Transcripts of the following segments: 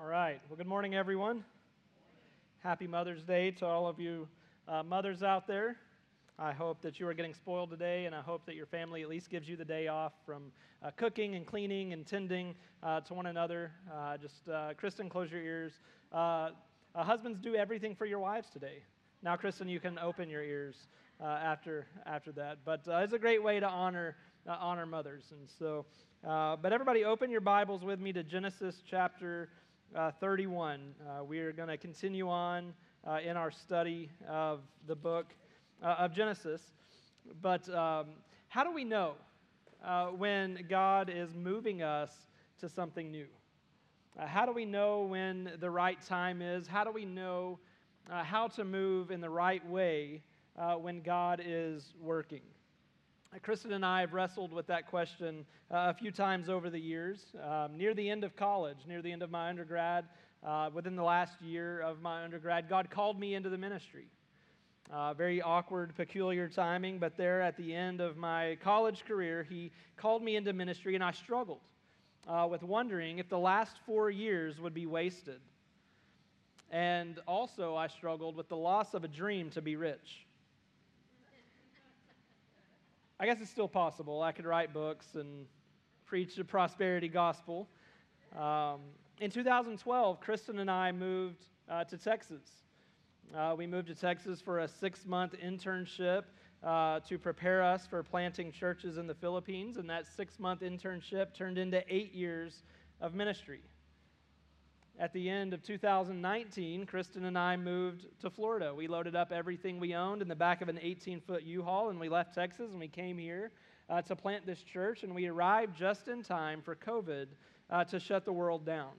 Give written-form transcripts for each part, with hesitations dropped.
All right. Well, good morning, everyone. Happy Mother's Day to all of you mothers out there. I hope that you are getting spoiled today, and I hope that your family at least gives you the day off from cooking and cleaning and tending to one another. Kristen, close your ears. Husbands, do everything for your wives today. Now, Kristen, you can open your ears after that. But it's a great way to honor mothers. And so, but everybody, open your Bibles with me to Genesis chapter 31. We are going to continue on in our study of the book of Genesis. But how do we know when God is moving us to something new? How do we know when the right time is? How do we know how to move in the right way when God is working? Kristen and I have wrestled with that question a few times over the years. Near the end of college, near the end of my undergrad, within the last year of my undergrad, God called me into the ministry. Very awkward, peculiar timing, but there at the end of my college career, He called me into ministry, and I struggled with wondering if the last 4 years would be wasted. And also, I struggled with the loss of a dream to be rich. I guess it's still possible. I could write books and preach the prosperity gospel. In 2012, Kristen and I moved to Texas. We moved to Texas for a 6-month internship to prepare us for planting churches in the Philippines, and that 6-month internship turned into 8 years of ministry. At the end of 2019, Kristen and I moved to Florida. We loaded up everything we owned in the back of an 18-foot U-Haul, and we left Texas, and we came here to plant this church, and we arrived just in time for COVID to shut the world down.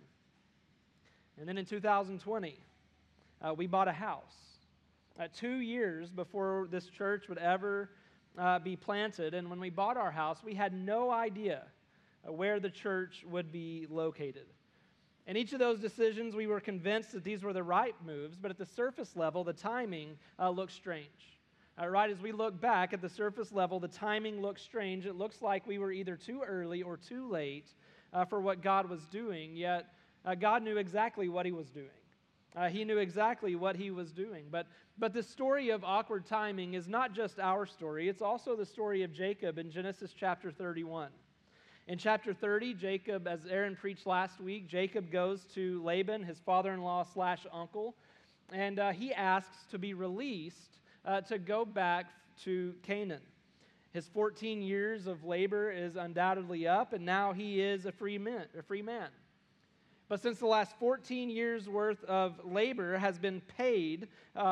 And then in 2020, we bought a house. 2 years before this church would ever be planted, and when we bought our house, we had no idea where the church would be located. In each of those decisions, we were convinced that these were the right moves, but at the surface level, the timing looked strange. Right as we look back at the surface level, the timing looks strange. It looks like we were either too early or too late for what God was doing, yet God knew exactly what He was doing. He knew exactly what He was doing. But the story of awkward timing is not just our story, it's also the story of Jacob in Genesis chapter 31. In chapter 30, Jacob, as Aaron preached last week, Jacob goes to Laban, his father-in-law / uncle, and he asks to be released to go back to Canaan. His 14 years of labor is undoubtedly up, and now he is a free man. But since the last 14 years' worth of labor has been paid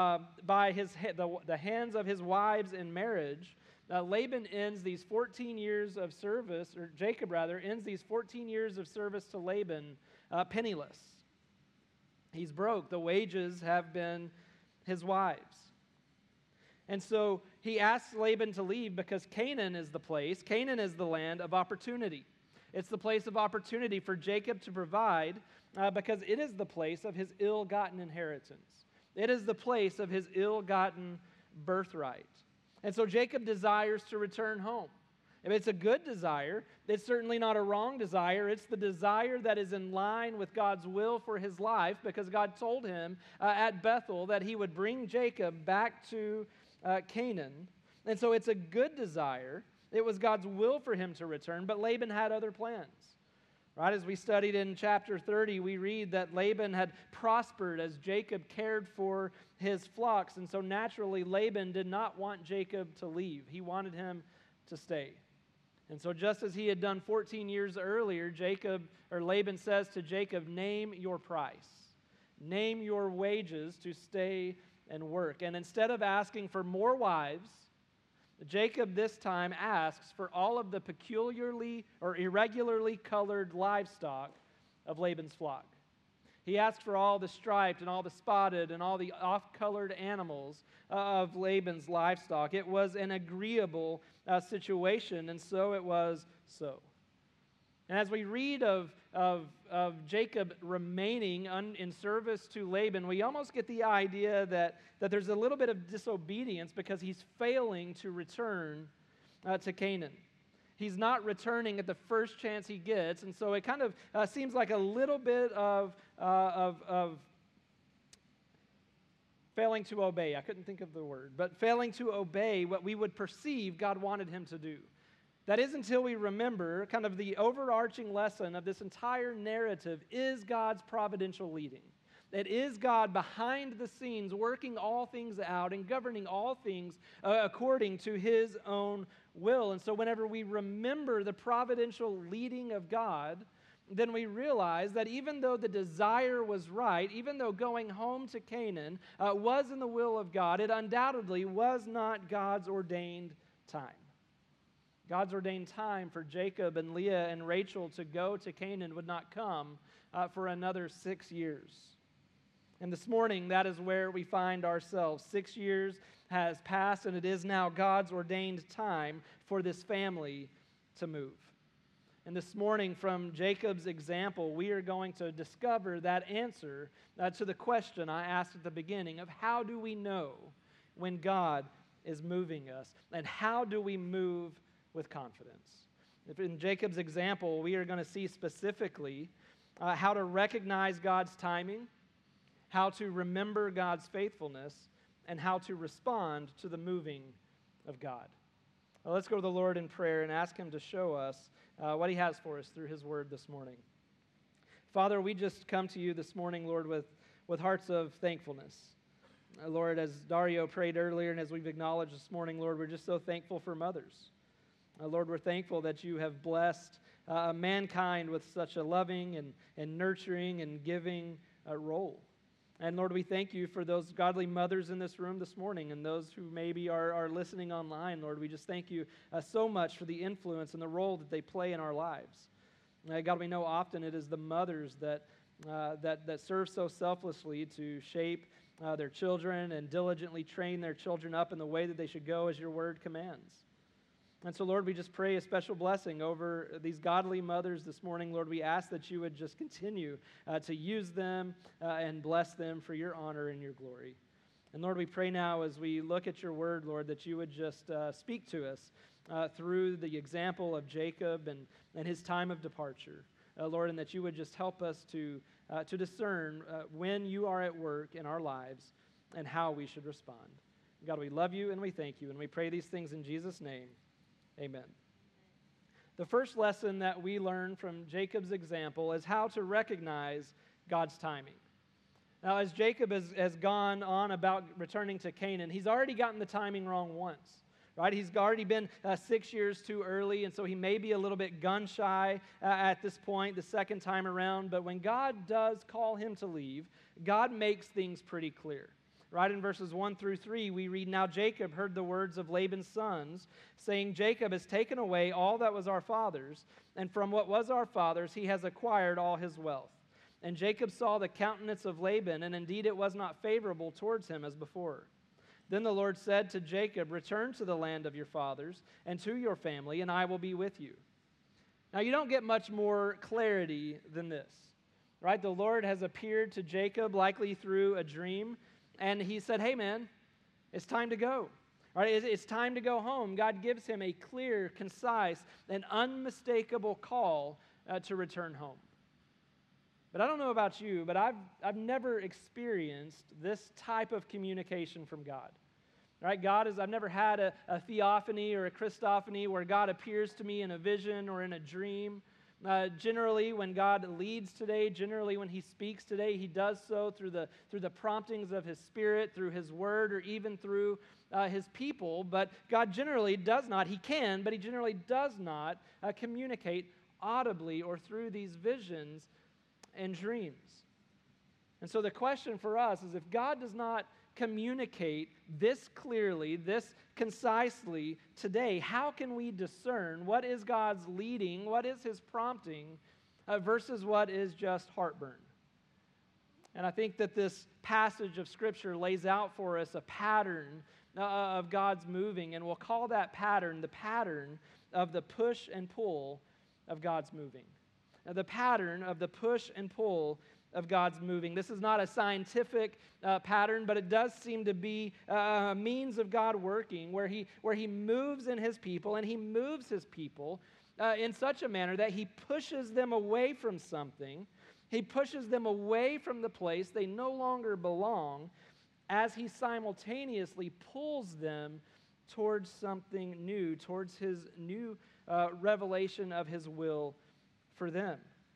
by the hands of his wives in marriage, Laban ends these 14 years of service, or Jacob rather, ends these 14 years of service to Laban penniless. He's broke. The wages have been his wives. And so he asks Laban to leave because Canaan is the land of opportunity. It's the place of opportunity for Jacob to provide because it is the place of his ill-gotten inheritance. It is the place of his ill-gotten birthright. And so Jacob desires to return home. If it's a good desire, it's certainly not a wrong desire. It's the desire that is in line with God's will for his life because God told him at Bethel that He would bring Jacob back to Canaan. And so it's a good desire. It was God's will for him to return, but Laban had other plans. Right, as we studied in chapter 30, we read that Laban had prospered as Jacob cared for his flocks, and so naturally Laban did not want Jacob to leave. He wanted him to stay. And so just as he had done 14 years earlier, Laban says to Jacob, "Name your price. Name your wages to stay and work." And instead of asking for more wives, Jacob this time asks for all of the peculiarly or irregularly colored livestock of Laban's flock. He asks for all the striped and all the spotted and all the off-colored animals of Laban's livestock. It was an agreeable situation, and so it was so. And as we read of Jacob remaining in service to Laban, we almost get the idea that there's a little bit of disobedience because he's failing to return to Canaan. He's not returning at the first chance he gets. And so it kind of seems like a little bit of failing to obey. I couldn't think of the word, but failing to obey what we would perceive God wanted him to do. That is until we remember kind of the overarching lesson of this entire narrative is God's providential leading. It is God behind the scenes working all things out and governing all things according to his own will. And so whenever we remember the providential leading of God, then we realize that even though the desire was right, even though going home to Canaan was in the will of God, it undoubtedly was not God's ordained time. God's ordained time for Jacob and Leah and Rachel to go to Canaan would not come for another 6 years. And this morning, that is where we find ourselves. 6 years has passed, and it is now God's ordained time for this family to move. And this morning, from Jacob's example, we are going to discover that answer to the question I asked at the beginning of how do we know when God is moving us, and how do we move with confidence? If in Jacob's example, we are going to see specifically how to recognize God's timing, how to remember God's faithfulness, and how to respond to the moving of God. Well, let's go to the Lord in prayer and ask him to show us what he has for us through his word this morning. Father, we just come to you this morning, Lord, with hearts of thankfulness. Lord, as Dario prayed earlier and as we've acknowledged this morning, Lord, we're just so thankful for mothers. Lord, we're thankful that you have blessed mankind with such a loving and nurturing and giving role. And Lord, we thank you for those godly mothers in this room this morning and those who maybe are listening online. Lord, we just thank you so much for the influence and the role that they play in our lives. God, we know often it is the mothers that serve so selflessly to shape their children and diligently train their children up in the way that they should go as your word commands. And so, Lord, we just pray a special blessing over these godly mothers this morning. Lord, we ask that you would just continue to use them and bless them for your honor and your glory. And Lord, we pray now as we look at your word, Lord, that you would just speak to us through the example of Jacob and his time of departure. Lord, and that you would just help us to discern when you are at work in our lives and how we should respond. God, we love you and we thank you, and we pray these things in Jesus' name. Amen. The first lesson that we learn from Jacob's example is how to recognize God's timing. Now, as Jacob has gone on about returning to Canaan, he's already gotten the timing wrong once, right? He's already been 6 years too early, and so he may be a little bit gun-shy at this point, the second time around. But when God does call him to leave, God makes things pretty clear. Right in verses 1 through 3, we read, "Now Jacob heard the words of Laban's sons, saying, Jacob has taken away all that was our father's, and from what was our father's he has acquired all his wealth. And Jacob saw the countenance of Laban, and indeed it was not favorable towards him as before. Then the Lord said to Jacob, Return to the land of your fathers and to your family, and I will be with you." Now you don't get much more clarity than this, right? The Lord has appeared to Jacob, likely through a dream, and he said, hey, man, it's time to go. All right, it's time to go home. God gives him a clear, concise, and unmistakable call to return home. But I don't know about you, but I've never experienced this type of communication from God. Right? I've never had a theophany or a Christophany where God appears to me in a vision or in a dream. Generally, when God leads today, generally when he speaks today, he does so through the promptings of his Spirit, through his word, or even through his people. But God generally does not. He can, but he generally does not communicate audibly or through these visions and dreams. And so the question for us is, if God does not communicate this clearly, this concisely today, how can we discern what is God's leading, what is his prompting, versus what is just heartburn? And I think that this passage of Scripture lays out for us a pattern of God's moving, and we'll call that pattern the pattern of the push and pull of God's moving. Now, the pattern of the push and pull of God's moving. This is not a scientific pattern, but it does seem to be a means of God working, where he moves in his people, and he moves his people in such a manner that he pushes them away from something. He pushes them away from the place they no longer belong, as he simultaneously pulls them towards something new, towards his new revelation of his will for them.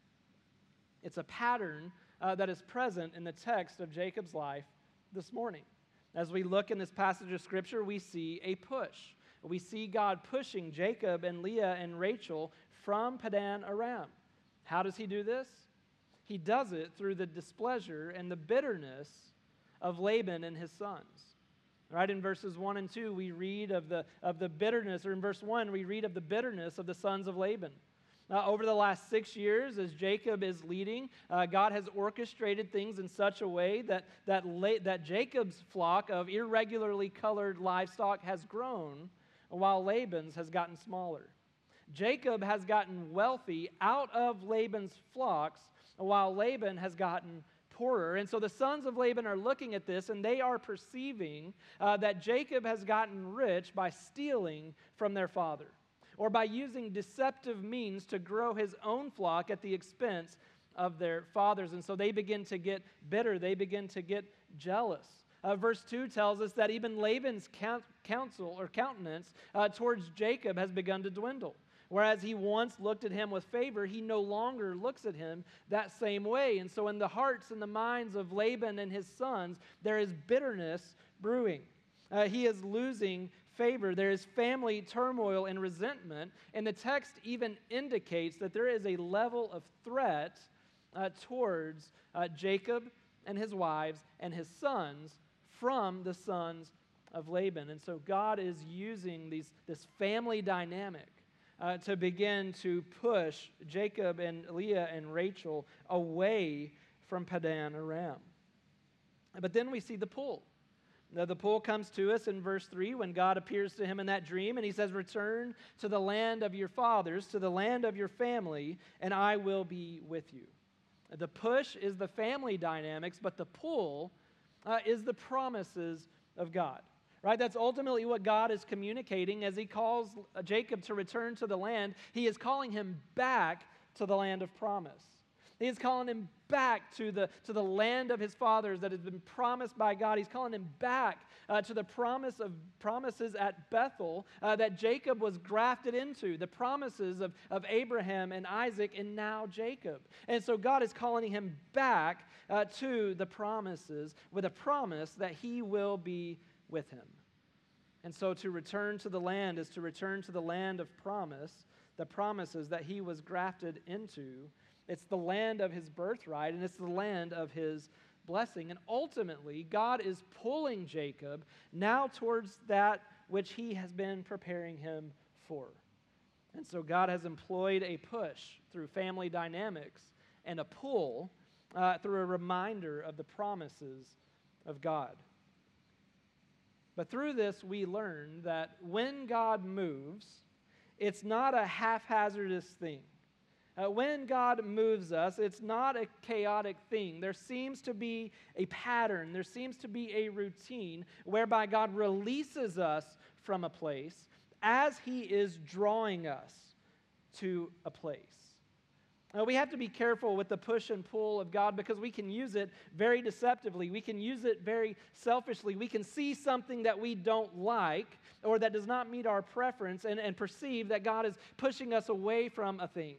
It's a pattern that is present in the text of Jacob's life this morning. As we look in this passage of Scripture, we see a push. We see God pushing Jacob and Leah and Rachel from Padan Aram. How does he do this? He does it through the displeasure and the bitterness of Laban and his sons. Right, in verses 1 and 2, we read of the bitterness, or in verse 1, we read of the bitterness of the sons of Laban. Over the last 6 years, as Jacob is leading, God has orchestrated things in such a way that Jacob's flock of irregularly colored livestock has grown, while Laban's has gotten smaller. Jacob has gotten wealthy out of Laban's flocks, while Laban has gotten poorer. And so the sons of Laban are looking at this, and they are perceiving that Jacob has gotten rich by stealing from their father, or by using deceptive means to grow his own flock at the expense of their fathers. And so they begin to get bitter. They begin to get jealous. Verse 2 tells us that even Laban's counsel or countenance towards Jacob has begun to dwindle. Whereas he once looked at him with favor, he no longer looks at him that same way. And so in the hearts and the minds of Laban and his sons, there is bitterness brewing. He is losing favor. There is family turmoil and resentment. And the text even indicates that there is a level of threat towards Jacob and his wives and his sons from the sons of Laban. And so God is using this family dynamic to begin to push Jacob and Leah and Rachel away from Padan Aram. But then we see the pull. Now, the pull comes to us in verse 3 when God appears to him in that dream, and he says, "Return to the land of your fathers, to the land of your family, and I will be with you." The push is the family dynamics, but the pull is the promises of God. Right? That's ultimately what God is communicating as he calls Jacob to return to the land. He is calling him back to the land of promise. He is calling him back to the land of his fathers that has been promised by God. He's calling him back to the promises at Bethel that Jacob was grafted into, the promises of Abraham and Isaac and now Jacob. And so God is calling him back to the promises with a promise that he will be with him. And so to return to the land is to return to the land of promise, the promises that he was grafted into. It's the land of his birthright, and it's the land of his blessing. And ultimately, God is pulling Jacob now towards that which he has been preparing him for. And so God has employed a push through family dynamics and a pull through a reminder of the promises of God. But through this, we learn that when God moves, it's not a haphazardous thing. When God moves us, it's not a chaotic thing. There seems to be a pattern. There seems to be a routine whereby God releases us from a place as he is drawing us to a place. We have to be careful with the push and pull of God because we can use it very deceptively. We can use it very selfishly. We can see something that we don't like or that does not meet our preference and perceive that God is pushing us away from a thing.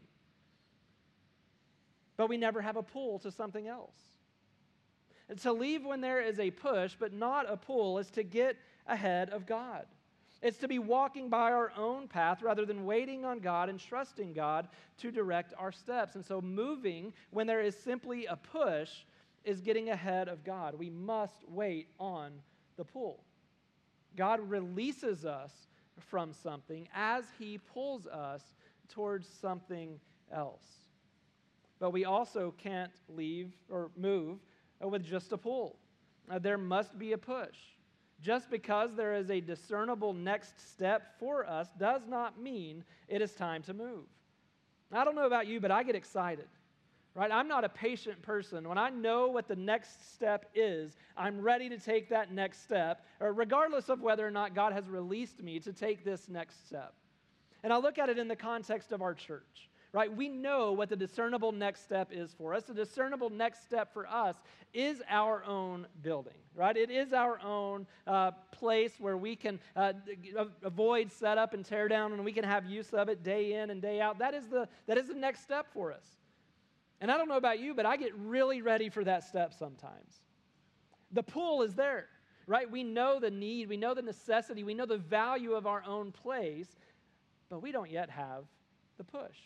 But we never have a pull to something else. And to leave when there is a push but not a pull is to get ahead of God. It's to be walking by our own path rather than waiting on God and trusting God to direct our steps. And so moving when there is simply a push is getting ahead of God. We must wait on the pull. God releases us from something as he pulls us towards something else. But we also can't leave or move with just a pull. There must be a push. Just because there is a discernible next step for us does not mean it is time to move. I don't know about you, but I get excited right? I'm not a patient person. When I know what the next step is, I'm ready to take that next step, or regardless of whether or not God has released me to take this next step. And I look at it in the context of our church, right? We know what the discernible next step is for us. The discernible next step for us is our own building, right? It is our own place where we can avoid setup and tear down, and we can have use of it day in and day out. That is the next step for us. And I don't know about you, but I get really ready for that step sometimes. The pull is there, right? We know the need, we know the necessity, we know the value of our own place, but we don't yet have the push.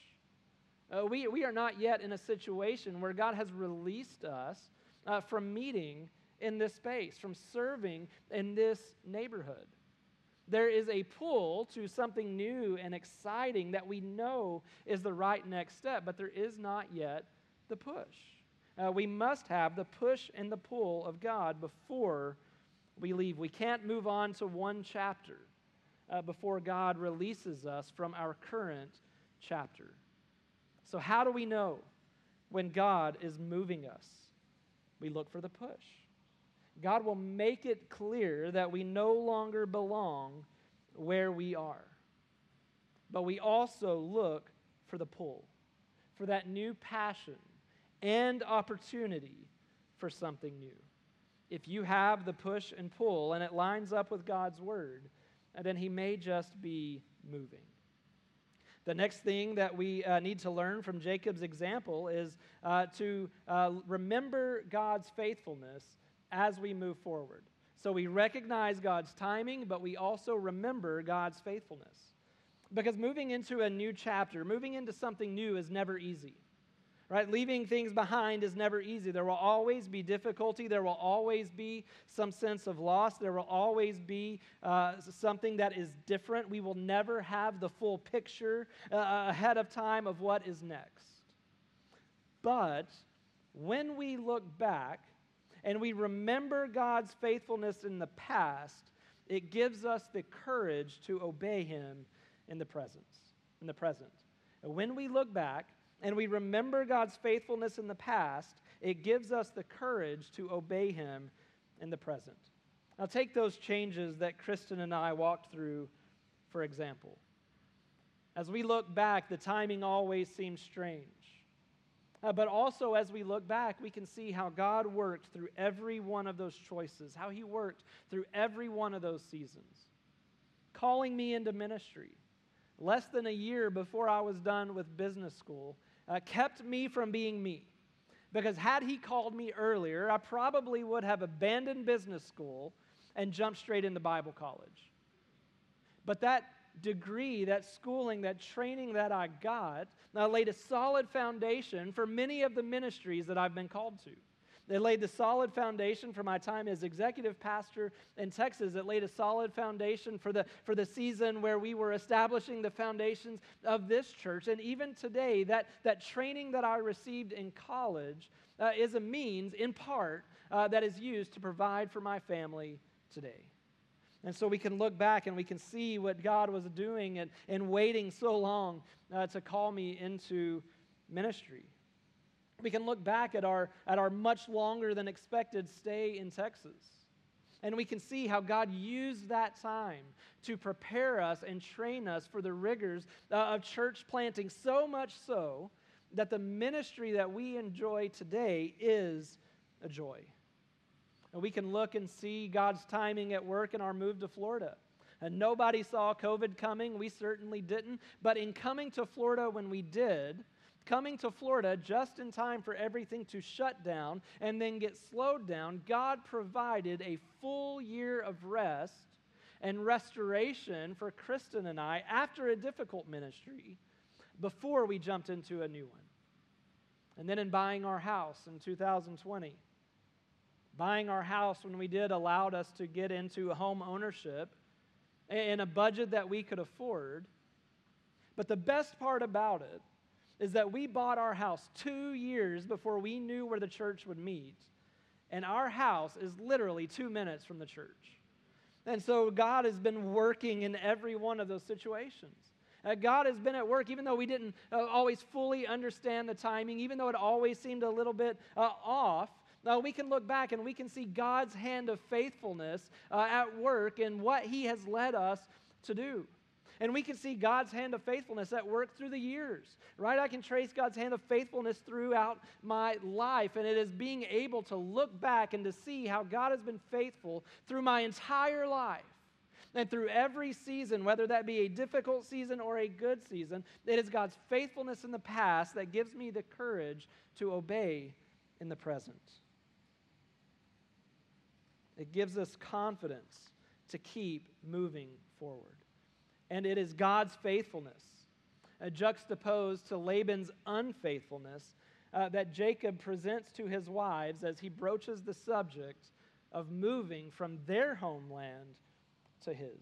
We are not yet in a situation where God has released us from meeting in this space, from serving in this neighborhood. There is a pull to something new and exciting that we know is the right next step, but there is not yet the push. We must have the push and the pull of God before we leave. We can't move on to one chapter before God releases us from our current chapter. So how do we know when God is moving us? We look for the push. God will make it clear that we no longer belong where we are. But we also look for the pull, for that new passion and opportunity for something new. If you have the push and pull and it lines up with God's word, then he may just be moving. The next thing that we need to learn from Jacob's example is to remember God's faithfulness as we move forward. So we recognize God's timing, but we also remember God's faithfulness. Because moving into a new chapter, moving into something new is never easy. Right? Leaving things behind is never easy. There will always be difficulty. There will always be some sense of loss. There will always be something that is different. We will never have the full picture ahead of time of what is next. But when we look back and we remember God's faithfulness in the past, it gives us the courage to obey him in the present. And when we look back and we remember God's faithfulness in the past, it gives us the courage to obey him in the present. Now take those changes that Kristen and I walked through, for example. As we look back, the timing always seems strange. But also as we look back, we can see how God worked through every one of those choices, how he worked through every one of those seasons. Calling me into ministry less than a year before I was done with business school kept me from being me. Because had he called me earlier, I probably would have abandoned business school and jumped straight into Bible college. But that degree, that schooling, that training that I got laid a solid foundation for many of the ministries that I've been called to. It laid the solid foundation for my time as executive pastor in Texas. It laid a solid foundation for the season where we were establishing the foundations of this church. And even today, that training that I received in college is a means, in part, that is used to provide for my family today. And so we can look back and we can see what God was doing and waiting so long to call me into ministry. We can look back at our much longer than expected stay in Texas. And we can see how God used that time to prepare us and train us for the rigors of church planting, so much so that the ministry that we enjoy today is a joy. And we can look and see God's timing at work in our move to Florida. And nobody saw COVID coming. We certainly didn't. But in coming to Florida when we did, coming to Florida just in time for everything to shut down and then get slowed down, God provided a full year of rest and restoration for Kristen and I after a difficult ministry before we jumped into a new one. And then in buying our house in 2020, buying our house when we did allowed us to get into home ownership in a budget that we could afford. But the best part about it is that we bought our house 2 years before we knew where the church would meet. And our house is literally 2 minutes from the church. And so God has been working in every one of those situations. God has been at work, even though we didn't always fully understand the timing, even though it always seemed a little bit off. We can look back and we can see God's hand of faithfulness at work in what He has led us to do. And we can see God's hand of faithfulness at work through the years, right? I can trace God's hand of faithfulness throughout my life, and it is being able to look back and to see how God has been faithful through my entire life. And through every season, whether that be a difficult season or a good season, it is God's faithfulness in the past that gives me the courage to obey in the present. It gives us confidence to keep moving forward. And it is God's faithfulness, juxtaposed to Laban's unfaithfulness, that Jacob presents to his wives as he broaches the subject of moving from their homeland to his.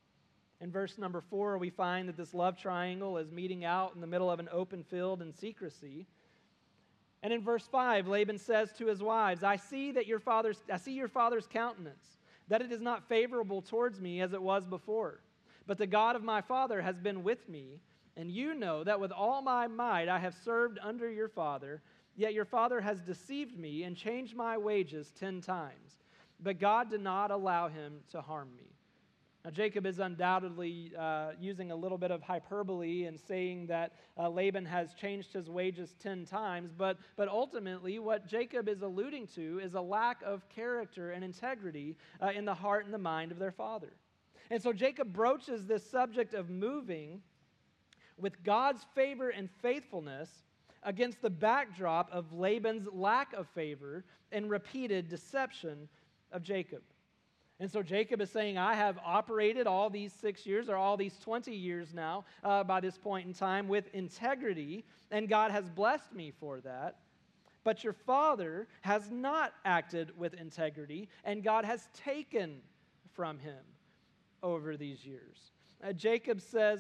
In verse number 4, we find that this love triangle is meeting out in the middle of an open field in secrecy. And in verse 5, Laban says to his wives, I see your father's countenance, that it is not favorable towards me as it was before. But the God of my father has been with me, and you know that with all my might I have served under your father, yet your father has deceived me and changed my wages 10 times. But God did not allow him to harm me. Now, Jacob is undoubtedly using a little bit of hyperbole and saying that Laban has changed his wages 10 times, but ultimately what Jacob is alluding to is a lack of character and integrity in the heart and the mind of their father. And so Jacob broaches this subject of moving with God's favor and faithfulness against the backdrop of Laban's lack of favor and repeated deception of Jacob. And so Jacob is saying, I have operated all these 6 years or all these 20 years now by this point in time with integrity, and God has blessed me for that. But your father has not acted with integrity, and God has taken from him over these years. Jacob says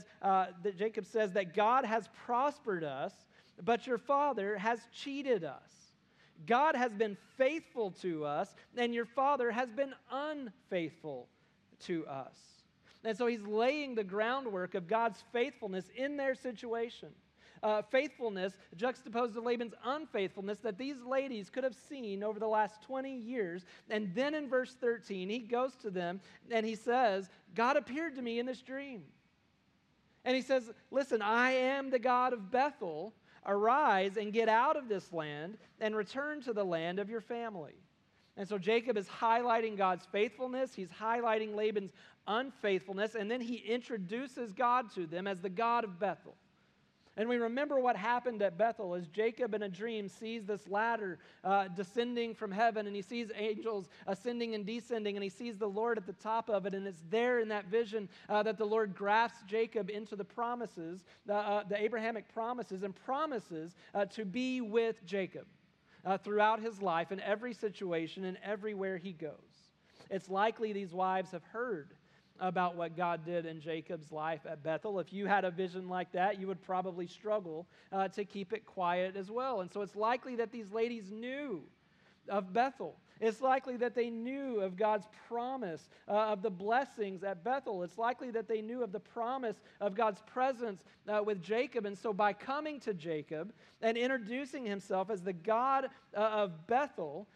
that God has prospered us, but your father has cheated us. God has been faithful to us, and your father has been unfaithful to us. And so he's laying the groundwork of God's faithfulness in their situation. Faithfulness juxtaposed to Laban's unfaithfulness that these ladies could have seen over the last 20 years. And then in verse 13, he goes to them and he says, God appeared to me in this dream. And he says, listen, I am the God of Bethel. Arise and get out of this land and return to the land of your family. And so Jacob is highlighting God's faithfulness. He's highlighting Laban's unfaithfulness. And then he introduces God to them as the God of Bethel. And we remember what happened at Bethel as Jacob in a dream sees this ladder descending from heaven, and he sees angels ascending and descending, and he sees the Lord at the top of it, and it's there in that vision that the Lord grafts Jacob into the promises, the Abrahamic promises, and promises to be with Jacob throughout his life in every situation and everywhere he goes. It's likely these wives have heard about what God did in Jacob's life at Bethel. If you had a vision like that, you would probably struggle to keep it quiet as well. And so it's likely that these ladies knew of Bethel. It's likely that they knew of God's promise of the blessings at Bethel. It's likely that they knew of the promise of God's presence with Jacob. And so by coming to Jacob and introducing himself as the God of Bethel,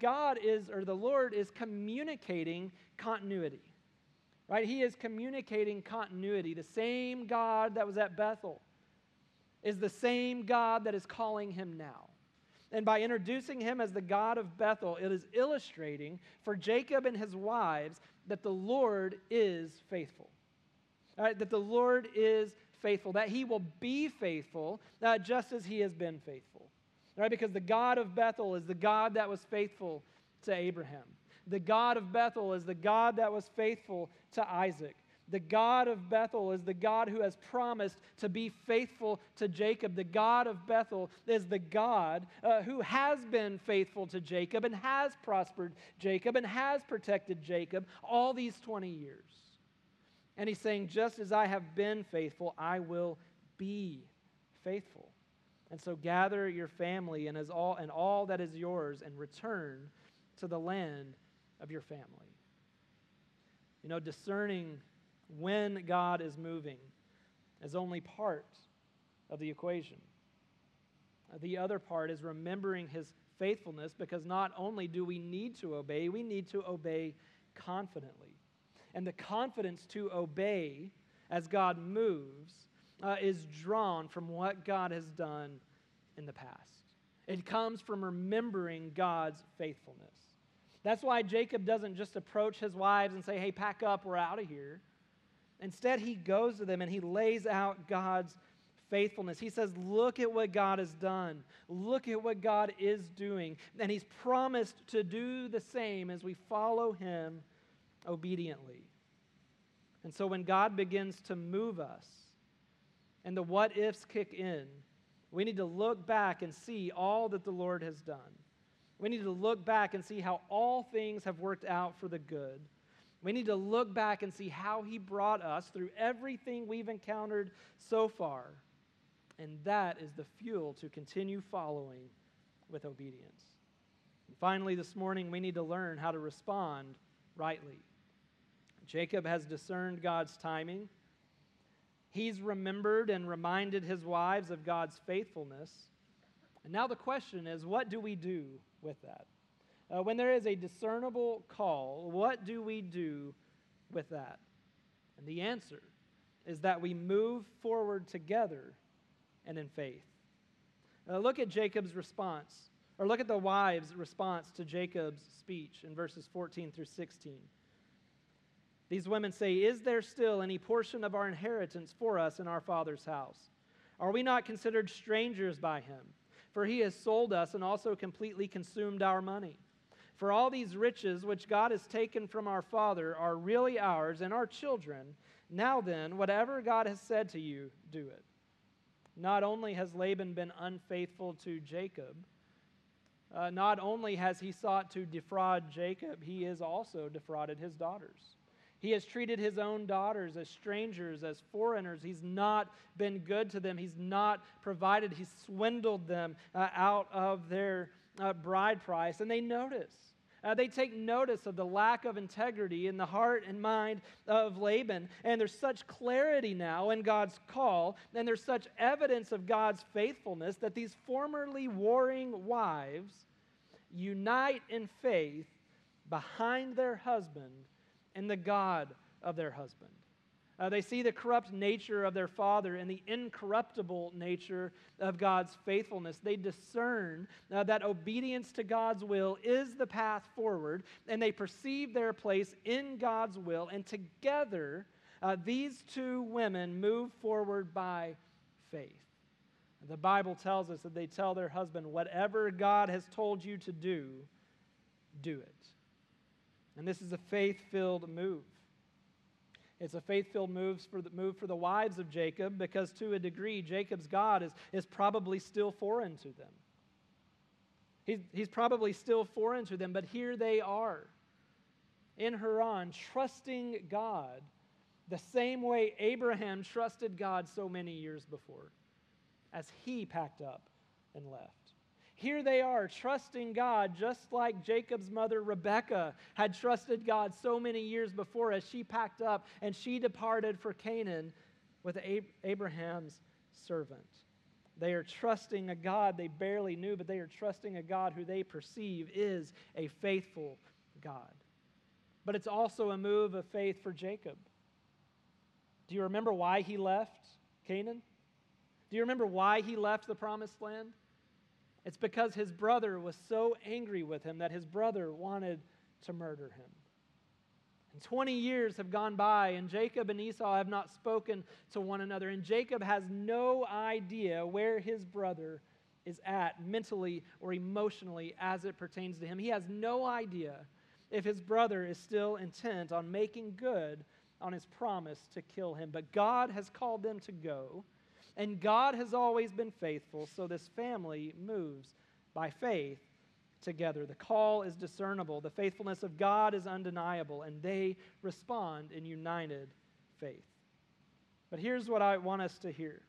the Lord is communicating continuity. Right? He is communicating continuity. The same God that was at Bethel is the same God that is calling him now. And by introducing him as the God of Bethel, it is illustrating for Jacob and his wives that the Lord is faithful. All right? That the Lord is faithful, that he will be faithful just as he has been faithful. All right? Because the God of Bethel is the God that was faithful to Abraham. The God of Bethel is the God that was faithful to Isaac. The God of Bethel is the God who has promised to be faithful to Jacob. The God of Bethel is the God who has been faithful to Jacob and has prospered Jacob and has protected Jacob all these 20 years. And he's saying, just as I have been faithful, I will be faithful. And so gather your family and all that is yours and return to the land of your family. You know, discerning when God is moving is only part of the equation. The other part is remembering his faithfulness, because not only do we need to obey, we need to obey confidently. And the confidence to obey as God moves is drawn from what God has done in the past. It comes from remembering God's faithfulness. That's why Jacob doesn't just approach his wives and say, hey, pack up, we're out of here. Instead, he goes to them and he lays out God's faithfulness. He says, look at what God has done. Look at what God is doing. And he's promised to do the same as we follow him obediently. And so when God begins to move us and the what ifs kick in, we need to look back and see all that the Lord has done. We need to look back and see how all things have worked out for the good. We need to look back and see how he brought us through everything we've encountered so far. And that is the fuel to continue following with obedience. And finally, this morning, we need to learn how to respond rightly. Jacob has discerned God's timing. He's remembered and reminded his wives of God's faithfulness. And now the question is, what do we do with that? When there is a discernible call, what do we do with that? And the answer is that we move forward together and in faith. Look at Jacob's response, or look at the wives' response to Jacob's speech in verses 14 through 16. These women say, is there still any portion of our inheritance for us in our father's house? Are we not considered strangers by him? For he has sold us and also completely consumed our money. For all these riches which God has taken from our father are really ours and our children. Now then, whatever God has said to you, do it. Not only has Laban been unfaithful to Jacob, not only has he sought to defraud Jacob, he has also defrauded his daughters. He has treated his own daughters as strangers, as foreigners. He's not been good to them. He's not provided. He's swindled them out of their bride price. And they notice. They take notice of the lack of integrity in the heart and mind of Laban. And there's such clarity now in God's call, and there's such evidence of God's faithfulness that these formerly warring wives unite in faith behind their husband and the God of their husband. They see the corrupt nature of their father and the incorruptible nature of God's faithfulness. They discern that obedience to God's will is the path forward, and they perceive their place in God's will. And together, these two women move forward by faith. The Bible tells us that they tell their husband, whatever God has told you to do, do it. And this is a faith-filled move. It's a faith-filled move for the wives of Jacob, because to a degree, Jacob's God is probably still foreign to them. He's probably still foreign to them, but here they are in Haran, trusting God the same way Abraham trusted God so many years before, as he packed up and left. Here they are, trusting God, just like Jacob's mother Rebekah had trusted God so many years before as she packed up and she departed for Canaan with Abraham's servant. They are trusting a God they barely knew, but they are trusting a God who they perceive is a faithful God. But it's also a move of faith for Jacob. Do you remember why he left Canaan? Do you remember why he left the promised land? It's because his brother was so angry with him that his brother wanted to murder him. And 20 years have gone by, and Jacob and Esau have not spoken to one another. And Jacob has no idea where his brother is at mentally or emotionally as it pertains to him. He has no idea if his brother is still intent on making good on his promise to kill him. But God has called them to go. And God has always been faithful, so this family moves by faith together. The call is discernible. The faithfulness of God is undeniable, and they respond in united faith. But here's what I want us to hear.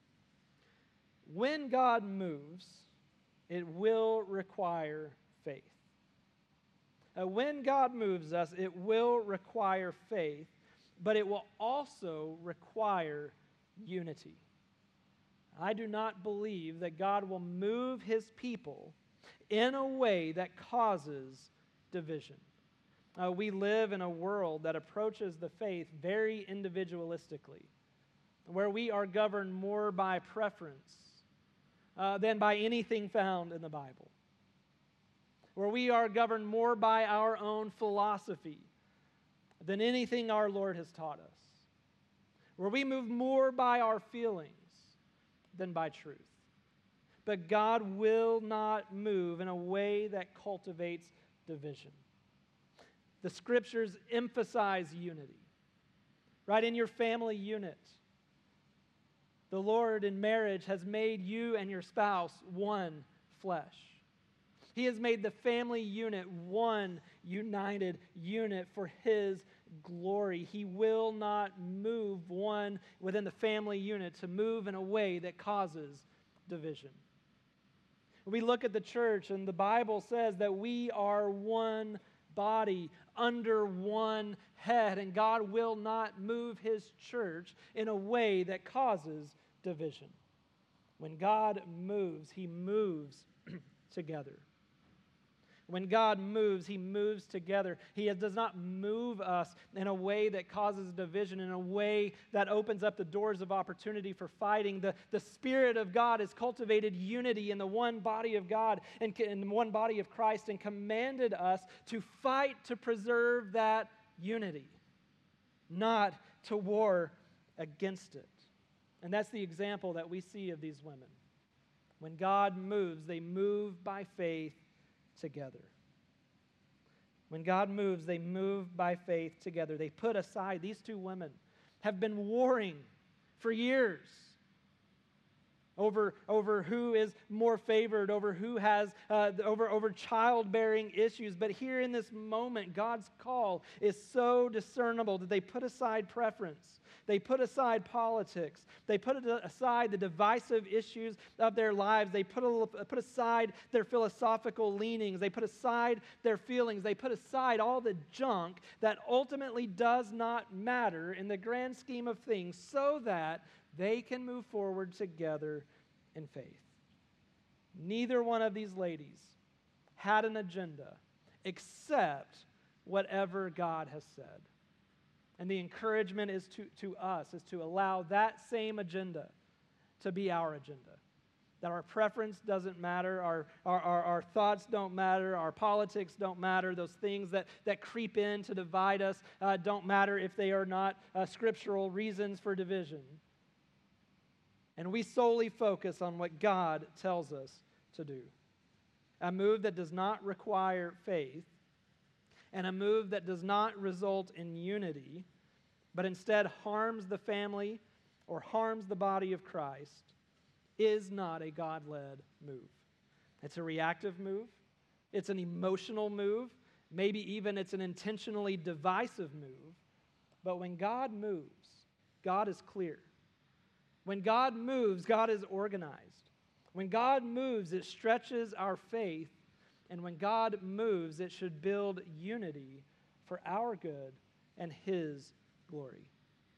When God moves, it will require faith. When God moves us, it will require faith, but it will also require unity. I do not believe that God will move his people in a way that causes division. We live in a world that approaches the faith very individualistically, where we are governed more by preference than by anything found in the Bible, where we are governed more by our own philosophy than anything our Lord has taught us, where we move more by our feelings than by truth. But God will not move in a way that cultivates division. The Scriptures emphasize unity. Right in your family unit, the Lord in marriage has made you and your spouse one flesh. He has made the family unit one united unit for His glory. He will not move one within the family unit to move in a way that causes division. We look at the church, and the Bible says that we are one body under one head, and God will not move His church in a way that causes division. When God moves, He moves together. When God moves, He moves together. He does not move us in a way that causes division, in a way that opens up the doors of opportunity for fighting. The Spirit of God has cultivated unity in the one body of God and in the one body of Christ, and commanded us to fight to preserve that unity, not to war against it. And that's the example that we see of these women. When God moves, they move by faith together. When God moves, they move by faith together. They put aside, these two women have been warring for years over who is more favored, over who has, over childbearing issues. But here in this moment, God's call is so discernible that they put aside preference. They put aside politics. They put aside the divisive issues of their lives. They put aside their philosophical leanings. They put aside their feelings. They put aside all the junk that ultimately does not matter in the grand scheme of things, so that they can move forward together in faith. Neither one of these ladies had an agenda except whatever God has said. And the encouragement is to us is to allow that same agenda to be our agenda. That our preference doesn't matter, our thoughts don't matter, our politics don't matter, those things that creep in to divide us don't matter if they are not scriptural reasons for division. And we solely focus on what God tells us to do. A move that does not require faith, and a move that does not result in unity, but instead harms the family or harms the body of Christ, is not a God-led move. It's a reactive move. It's an emotional move. Maybe even it's an intentionally divisive move. But when God moves, God is clear. When God moves, God is organized. When God moves, it stretches our faith. And when God moves, it should build unity for our good and His glory.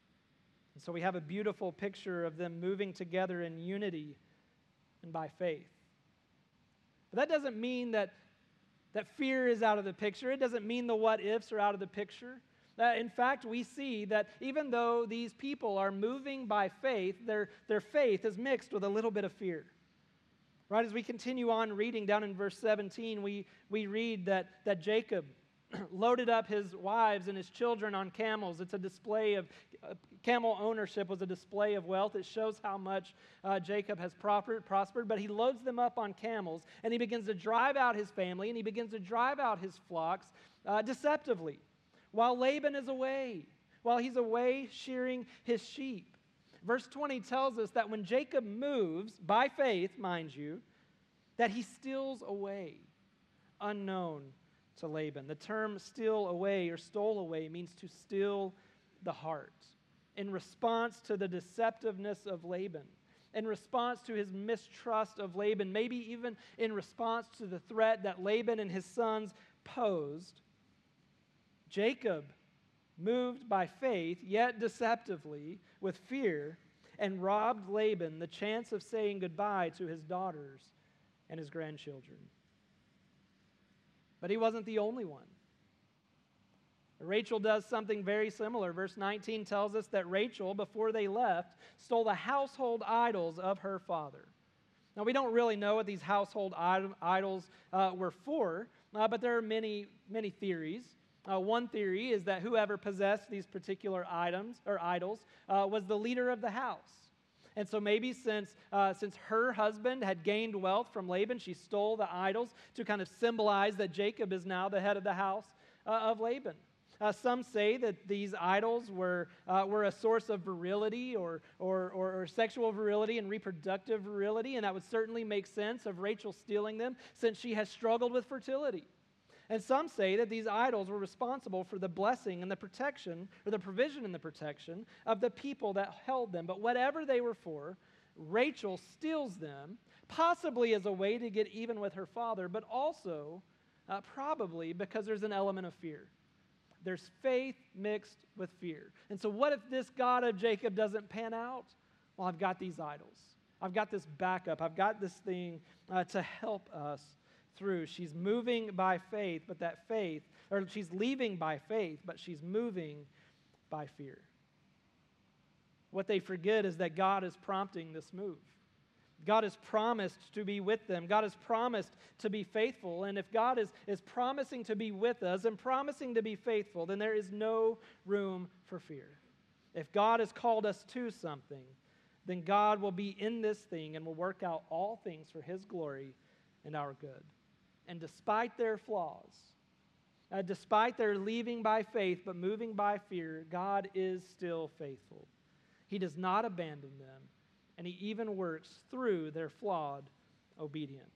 And so we have a beautiful picture of them moving together in unity and by faith. But that doesn't mean that fear is out of the picture. It doesn't mean the what-ifs are out of the picture. In fact, we see that even though these people are moving by faith, their faith is mixed with a little bit of fear. Right, as we continue on reading down in verse 17, we read that Jacob loaded up his wives and his children on camels. It's a display of camel ownership was a display of wealth. It shows how much Jacob has prospered, but he loads them up on camels, and he begins to drive out his family, and he begins to drive out his flocks deceptively, while Laban is away, while he's away shearing his sheep. Verse 20 tells us that when Jacob moves, by faith, mind you, that he steals away, unknown to Laban. The term steal away or stole away means to steal the heart. In response to the deceptiveness of Laban, in response to his mistrust of Laban, maybe even in response to the threat that Laban and his sons posed, Jacob, moved by faith, yet deceptively, with fear, and robbed Laban the chance of saying goodbye to his daughters and his grandchildren. But he wasn't the only one. Rachel does something very similar. Verse 19 tells us that Rachel, before they left, stole the household idols of her father. Now, we don't really know what these household idols were for, but there are many theories. One theory is that whoever possessed these particular items or idols was the leader of the house. And so maybe since her husband had gained wealth from Laban, she stole the idols to kind of symbolize that Jacob is now the head of the house of Laban. Some say that these idols were a source of virility or sexual virility and reproductive virility, and that would certainly make sense of Rachel stealing them since she has struggled with fertility. And some say that these idols were responsible for the blessing and the protection, or the provision and the protection of the people that held them. But whatever they were for, Rachel steals them, possibly as a way to get even with her father, but also probably because there's an element of fear. There's faith mixed with fear. And so what if this God of Jacob doesn't pan out? Well, I've got these idols. I've got this backup. I've got this thing to help us through. She's moving by faith, but that faith, or she's leaving by faith, but she's moving by fear. What they forget is that God is prompting this move. God has promised to be with them. God has promised to be faithful. And if God is promising to be with us and promising to be faithful, then there is no room for fear. If God has called us to something, then God will be in this thing and will work out all things for His glory and our good. And despite their flaws, despite their leaving by faith but moving by fear, God is still faithful. He does not abandon them, and He even works through their flawed obedience.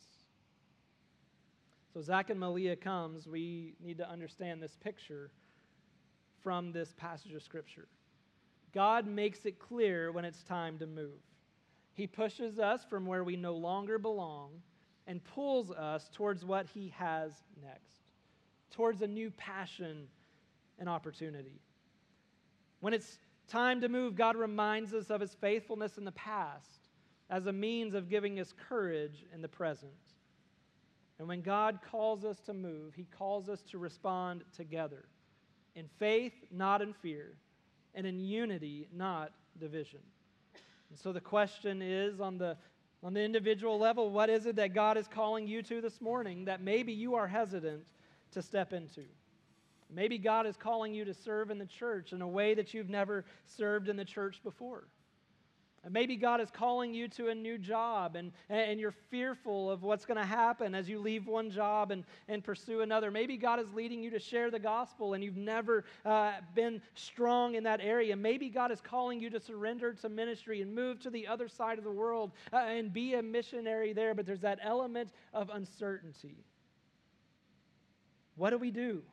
So Zach and Malia comes, we need to understand this picture from this passage of Scripture. God makes it clear when it's time to move. He pushes us from where we no longer belong and pulls us towards what He has next, towards a new passion and opportunity. When it's time to move, God reminds us of His faithfulness in the past as a means of giving us courage in the present. And when God calls us to move, He calls us to respond together, in faith, not in fear, and in unity, not division. And so the question is, on the individual level, what is it that God is calling you to this morning that maybe you are hesitant to step into? Maybe God is calling you to serve in the church in a way that you've never served in the church before. And maybe God is calling you to a new job and you're fearful of what's going to happen as you leave one job and pursue another. Maybe God is leading you to share the gospel and you've never been strong in that area. Maybe God is calling you to surrender to ministry and move to the other side of the world and be a missionary there, but there's that element of uncertainty. What do we do?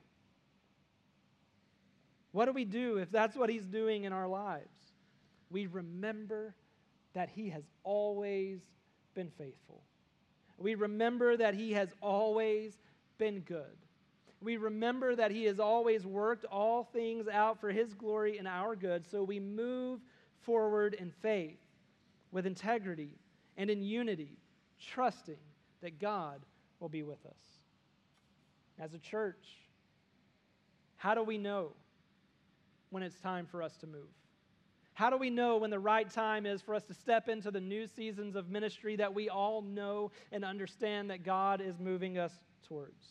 What do we do if that's what He's doing in our lives? We remember that He has always been faithful. We remember that He has always been good. We remember that He has always worked all things out for His glory and our good, so we move forward in faith, with integrity, and in unity, trusting that God will be with us. As a church, how do we know when it's time for us to move? How do we know when the right time is for us to step into the new seasons of ministry that we all know and understand that God is moving us towards?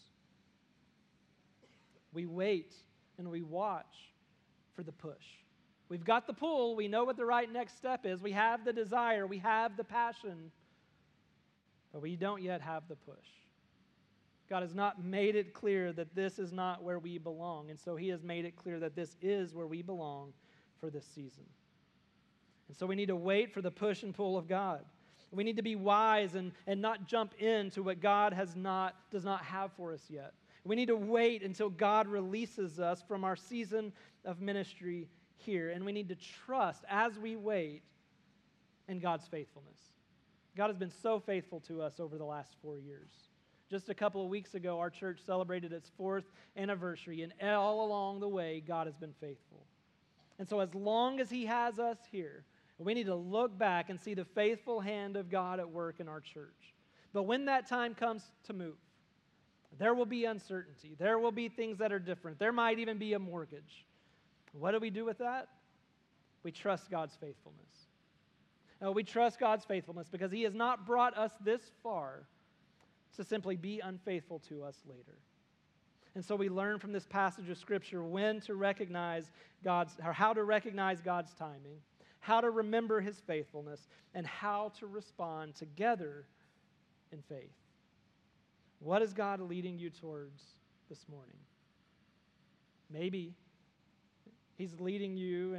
We wait and we watch for the push. We've got the pull. We know what the right next step is. We have the desire. We have the passion. But we don't yet have the push. God has not made it clear that this is not where we belong. And so He has made it clear that this is where we belong for this season. And so we need to wait for the push and pull of God. We need to be wise and not jump into what God does not have for us yet. We need to wait until God releases us from our season of ministry here. And we need to trust as we wait in God's faithfulness. God has been so faithful to us over the last 4 years. Just a couple of weeks ago, our church celebrated its 4th anniversary, and all along the way, God has been faithful. And so as long as He has us here, We need to look back and see the faithful hand of God at work in our church. But when that time comes to move, there will be uncertainty. There will be things that are different. There might even be a mortgage. What do we do with that? We trust God's faithfulness. We trust God's faithfulness because He has not brought us this far to simply be unfaithful to us later. And so we learn from this passage of Scripture when to recognize how to recognize God's timing, how to remember His faithfulness, and how to respond together in faith. What is God leading you towards this morning? Maybe He's leading you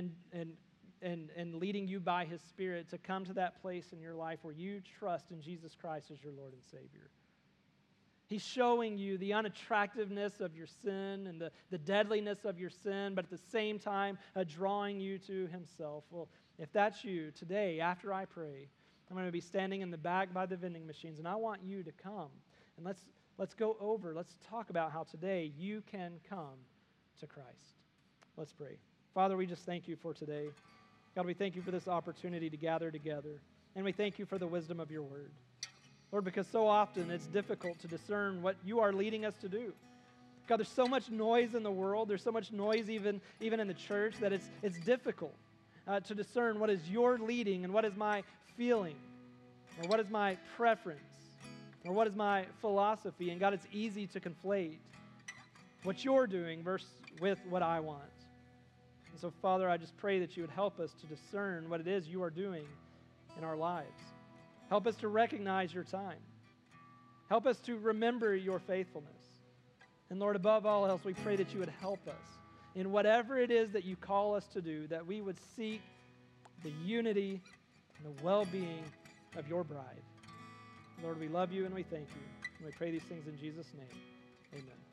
and leading you by His Spirit to come to that place in your life where you trust in Jesus Christ as your Lord and Savior. He's showing you the unattractiveness of your sin and the deadliness of your sin, but at the same time, drawing you to Himself. Well, if that's you, today, after I pray, I'm going to be standing in the back by the vending machines, and I want you to come. And let's talk about how today you can come to Christ. Let's pray. Father, we just thank You for today. God, we thank You for this opportunity to gather together, and we thank You for the wisdom of Your word. Lord, because so often it's difficult to discern what You are leading us to do. God, there's so much noise in the world. There's so much noise even in the church that it's difficult to discern what is Your leading and what is my feeling or what is my preference or what is my philosophy. And God, it's easy to conflate what You're doing with what I want. And so, Father, I just pray that You would help us to discern what it is You are doing in our lives. Help us to recognize Your time. Help us to remember Your faithfulness. And Lord, above all else, we pray that You would help us in whatever it is that You call us to do, that we would seek the unity and the well-being of Your bride. Lord, we love You and we thank You. And we pray these things in Jesus' name. Amen.